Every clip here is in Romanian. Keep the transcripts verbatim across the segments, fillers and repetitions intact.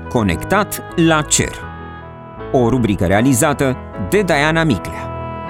Conectat la cer. O rubrică realizată de Diana Miclea.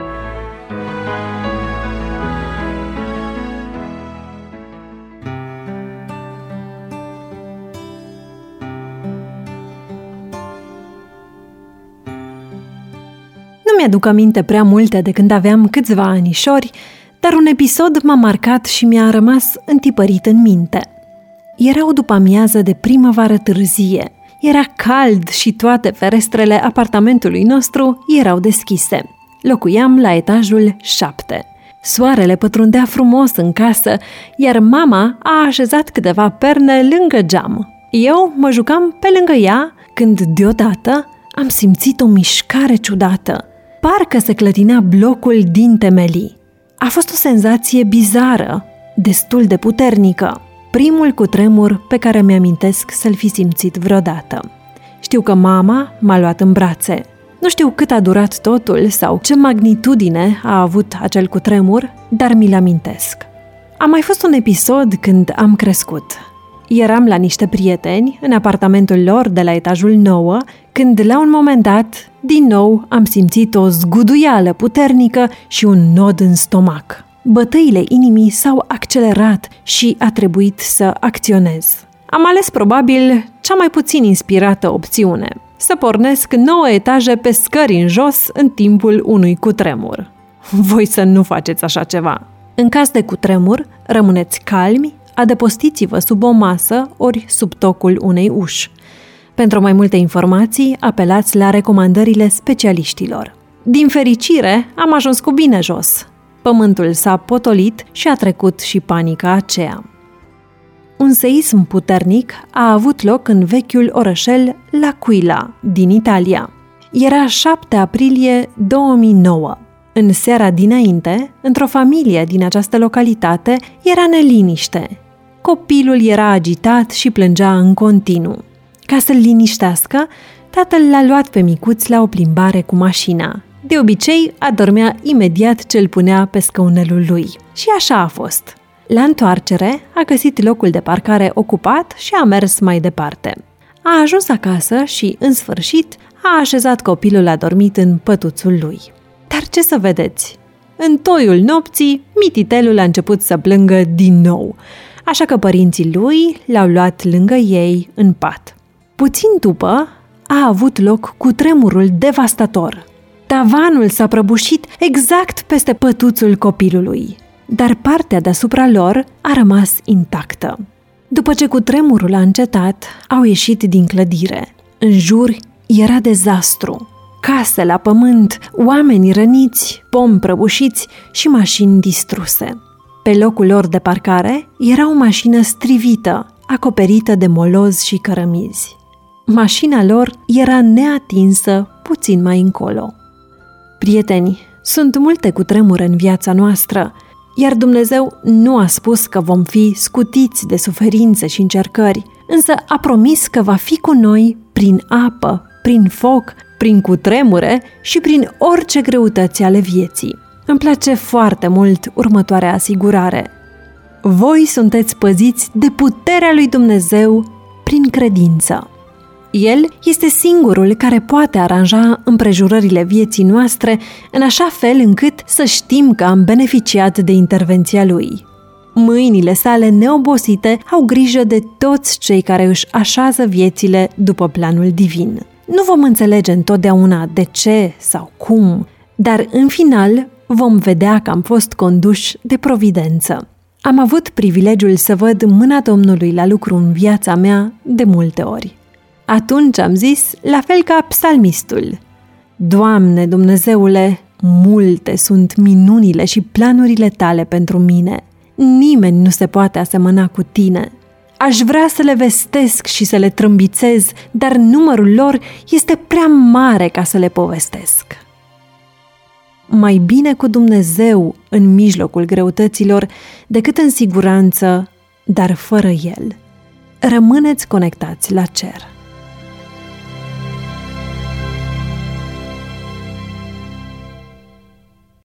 Nu mi-aduc aminte prea multe de când aveam câțiva anișori, dar un episod m-a marcat și mi-a rămas întipărit în minte. Era o după-amiază de primăvară târzie. Era cald și toate ferestrele apartamentului nostru erau deschise. Locuiam la etajul șapte. Soarele pătrundea frumos în casă, iar mama a așezat câteva perne lângă geam. Eu mă jucam pe lângă ea, când deodată am simțit o mișcare ciudată. Parcă se clătinea blocul din temelii. A fost o senzație bizară, destul de puternică. Primul cutremur pe care mi-amintesc să-l fi simțit vreodată. Știu că mama m-a luat în brațe. Nu știu cât a durat totul sau ce magnitudine a avut acel cutremur, dar mi-l amintesc. A mai fost un episod când am crescut. Eram la niște prieteni în apartamentul lor de la etajul nouă, când la un moment dat, din nou, am simțit o zguduială puternică și un nod în stomac. Bătăile inimii s-au accelerat și a trebuit să acționez. Am ales probabil cea mai puțin inspirată opțiune, să pornesc nouă etaje pe scări în jos în timpul unui cutremur. Voi să nu faceți așa ceva. În caz de cutremur, rămâneți calmi, adăpostiți-vă sub o masă ori sub tocul unei uși. Pentru mai multe informații, apelați la recomandările specialiștilor. Din fericire, am ajuns cu bine jos. Pământul s-a potolit și a trecut și panica aceea. Un seism puternic a avut loc în vechiul orășel L'Aquila, din Italia. Era șapte aprilie două mii nouă. În seara dinainte, într-o familie din această localitate, era neliniște. Copilul era agitat și plângea în continuu. Ca să-l liniștească, tatăl l-a luat pe micuț la o plimbare cu mașina. De obicei, adormea imediat ce îl punea pe scaunelul lui. Și așa a fost. La întoarcere, a găsit locul de parcare ocupat și a mers mai departe. A ajuns acasă și, în sfârșit, a așezat copilul adormit în pătuțul lui. Dar ce să vedeți? În toiul nopții, mititelul a început să plângă din nou, așa că părinții lui l-au luat lângă ei în pat. Puțin după, a avut loc cutremurul devastator. Tavanul s-a prăbușit exact peste pătuțul copilului, dar partea deasupra lor a rămas intactă. După ce cutremurul a încetat, au ieșit din clădire. În jur era dezastru. Case la pământ, oameni răniți, pomi prăbușiți și mașini distruse. Pe locul lor de parcare era o mașină strivită, acoperită de moloz și cărămizi. Mașina lor era neatinsă puțin mai încolo. Prieteni, sunt multe cutremure în viața noastră, iar Dumnezeu nu a spus că vom fi scutiți de suferințe și încercări, însă a promis că va fi cu noi prin apă, prin foc, prin cutremure și prin orice greutăți ale vieții. Îmi place foarte mult următoarea asigurare. Voi sunteți păziți de puterea lui Dumnezeu prin credință. El este singurul care poate aranja împrejurările vieții noastre în așa fel încât să știm că am beneficiat de intervenția Lui. Mâinile sale neobosite au grijă de toți cei care își așează viețile după planul divin. Nu vom înțelege întotdeauna de ce sau cum, dar în final vom vedea că am fost conduși de providență. Am avut privilegiul să văd mâna Domnului la lucru în viața mea de multe ori. Atunci am zis, la fel ca psalmistul: Doamne, Dumnezeule, multe sunt minunile și planurile tale pentru mine. Nimeni nu se poate asemăna cu tine. Aș vrea să le vestesc și să le trâmbițez, dar numărul lor este prea mare ca să le povestesc. Mai bine cu Dumnezeu în mijlocul greutăților decât în siguranță, dar fără El. Rămâneți conectați la cer.